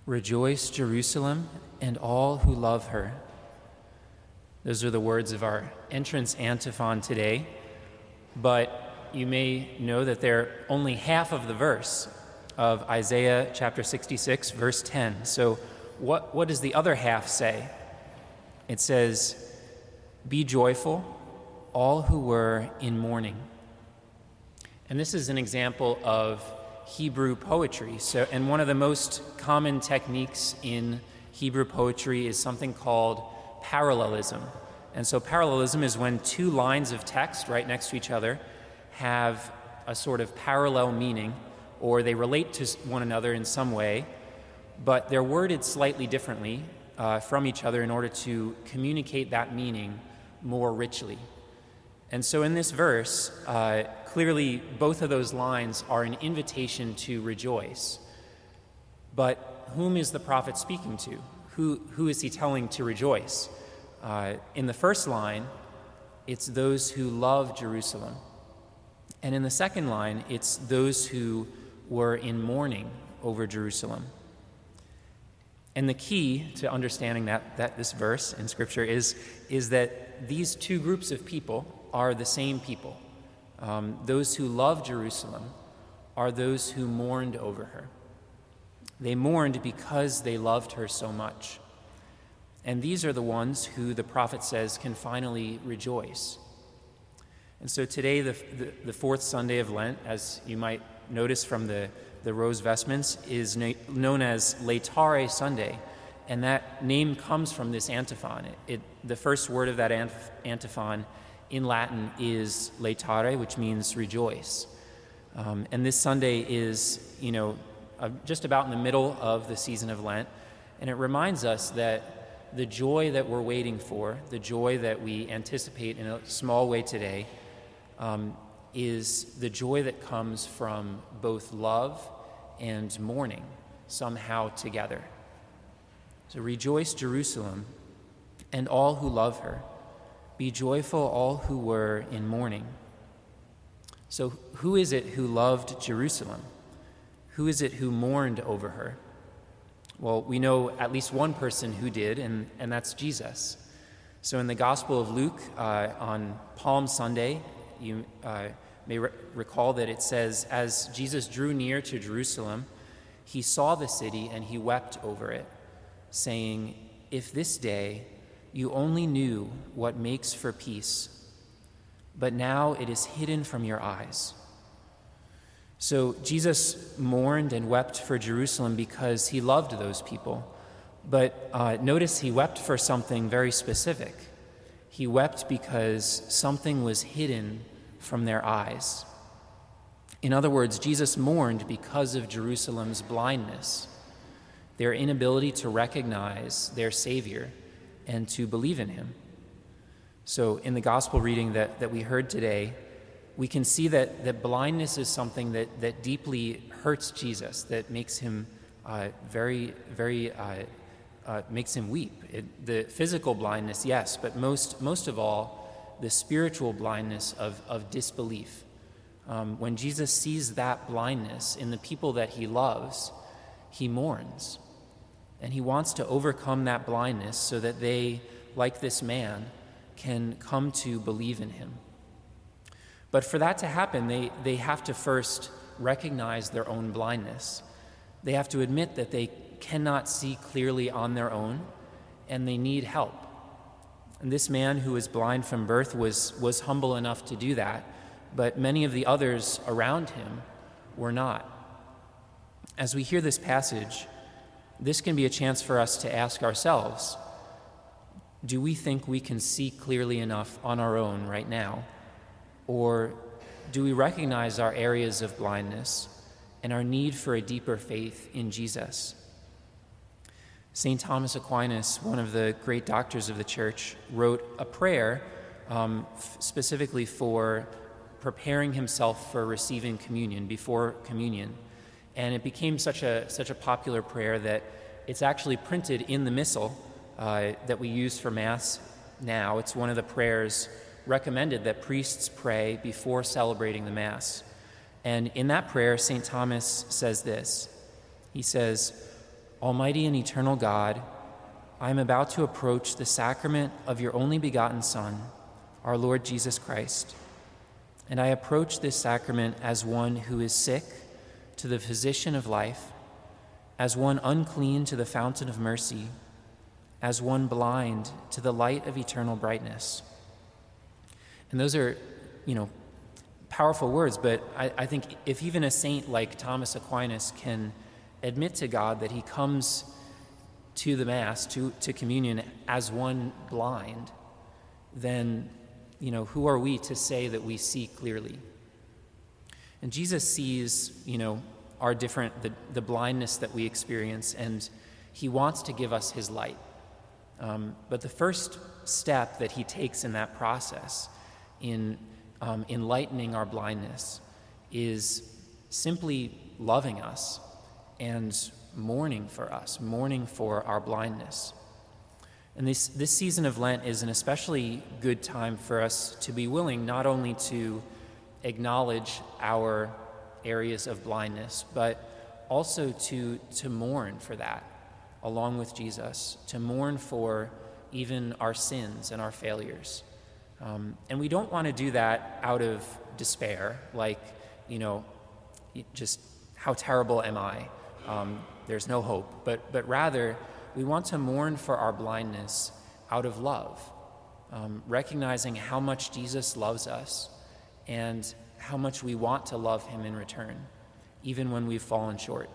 Rejoice, Jerusalem, and all who love her. Those are the words of our entrance antiphon today, but you may know that they're only half of the verse of Isaiah chapter 66, verse 10. So what does the other half say? It says, "Be joyful, all who were in mourning." And this is an example of Hebrew poetry. And one of the most common techniques in Hebrew poetry is something called parallelism. And so parallelism is when two lines of text right next to each other have a sort of parallel meaning, or they relate to one another in some way, but they're worded slightly differently from each other in order to communicate that meaning more richly. And so in this verse, clearly both of those lines are an invitation to rejoice. But whom is the prophet speaking to? Who is he telling to rejoice? In the first line, it's those who love Jerusalem. And in the second line, it's those who were in mourning over Jerusalem. And the key to understanding that this verse in Scripture is that these two groups of people are the same people. Those who love Jerusalem are those who mourned over her. They mourned because they loved her so much. And these are the ones who the prophet says can finally rejoice. And so today, the fourth Sunday of Lent, as you might notice from the rose vestments, is known as Laetare Sunday. And that name comes from this antiphon. The first word of that antiphon in Latin is laetare, which means rejoice. And this Sunday is, just about in the middle of the season of Lent. And it reminds us that the joy that we're waiting for, the joy that we anticipate in a small way today, is the joy that comes from both love and mourning, somehow together. So rejoice, Jerusalem, and all who love her. Be joyful, all who were in mourning. So who is it who loved Jerusalem? Who is it who mourned over her? Well, we know at least one person who did, and that's Jesus. So in the Gospel of Luke, on Palm Sunday, you may recall that it says, as Jesus drew near to Jerusalem, he saw the city and he wept over it, saying, "If this day you only knew what makes for peace, but now it is hidden from your eyes." So Jesus mourned and wept for Jerusalem because he loved those people. But notice he wept for something very specific. He wept because something was hidden from their eyes. In other words, Jesus mourned because of Jerusalem's blindness, their inability to recognize their Savior and to believe in him. So in the gospel reading that we heard today, we can see that blindness is something that deeply hurts Jesus, that makes him makes him weep. The physical blindness, yes, but most of all, the spiritual blindness of disbelief. When Jesus sees that blindness in the people that he loves, he mourns. And he wants to overcome that blindness so that they, like this man, can come to believe in him. But for that to happen, they have to first recognize their own blindness. They have to admit that they cannot see clearly on their own, and they need help. And this man who was blind from birth was humble enough to do that, but many of the others around him were not. As we hear this passage, this can be a chance for us to ask ourselves, do we think we can see clearly enough on our own right now? Or do we recognize our areas of blindness and our need for a deeper faith in Jesus? St. Thomas Aquinas, one of the great doctors of the Church, wrote a prayer specifically for preparing himself for receiving communion, before communion. And it became such a popular prayer that it's actually printed in the Missal that we use for Mass now. It's one of the prayers recommended that priests pray before celebrating the Mass. And in that prayer, St. Thomas says this. He says, Almighty and eternal God, I am about to approach the sacrament of your only begotten Son, our Lord Jesus Christ. And I approach this sacrament as one who is sick to the physician of life, as one unclean to the fountain of mercy, as one blind to the light of eternal brightness. And those are, powerful words, but I think if even a saint like Thomas Aquinas can admit to God that he comes to the Mass, to communion, as one blind, then, who are we to say that we see clearly? And Jesus sees, our different, the blindness that we experience, and he wants to give us his light. But the first step that he takes in that process, in enlightening our blindness, is simply loving us and mourning for us, mourning for our blindness. And this season of Lent is an especially good time for us to be willing not only to acknowledge our areas of blindness, but also to mourn for that, along with Jesus, to mourn for even our sins and our failures. And we don't want to do that out of despair, like, just how terrible am I? There's no hope. But rather, we want to mourn for our blindness out of love, recognizing how much Jesus loves us and how much we want to love him in return, even when we've fallen short.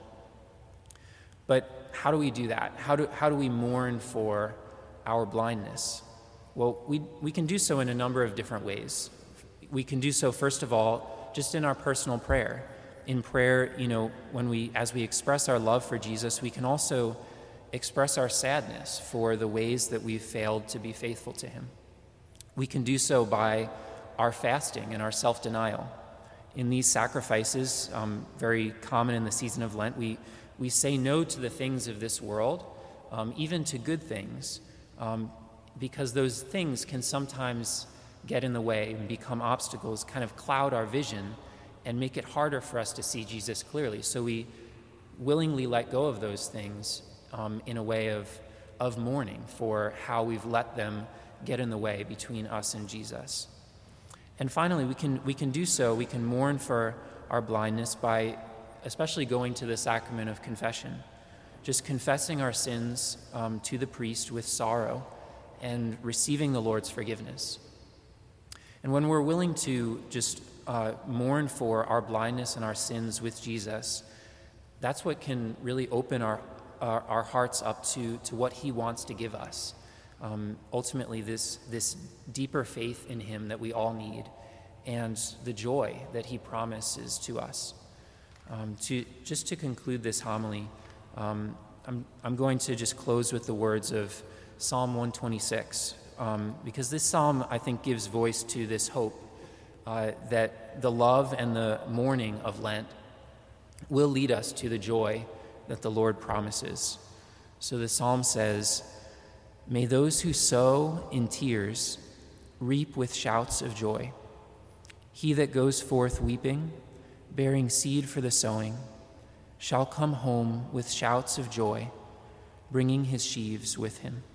But how do we do that? How do we mourn for our blindness? Well, we can do so in a number of different ways. We can do so, first of all, just in our personal prayer. In prayer, as we express our love for Jesus, we can also express our sadness for the ways that we've failed to be faithful to him. We can do so by our fasting and our self-denial. In these sacrifices, very common in the season of Lent, we say no to the things of this world, even to good things, because those things can sometimes get in the way and become obstacles, kind of cloud our vision and make it harder for us to see Jesus clearly. So we willingly let go of those things in a way of mourning for how we've let them get in the way between us and Jesus. And finally, we can do so, we can mourn for our blindness by especially going to the sacrament of confession, just confessing our sins to the priest with sorrow and receiving the Lord's forgiveness. And when we're willing to just mourn for our blindness and our sins with Jesus, that's what can really open our hearts up to what he wants to give us. Ultimately, this deeper faith in him that we all need, and the joy that he promises to us. To conclude this homily, I'm going to just close with the words of Psalm 126, because this psalm, I think, gives voice to this hope that the love and the mourning of Lent will lead us to the joy that the Lord promises. So the psalm says, "May those who sow in tears reap with shouts of joy. He that goes forth weeping, bearing seed for the sowing, shall come home with shouts of joy, bringing his sheaves with him."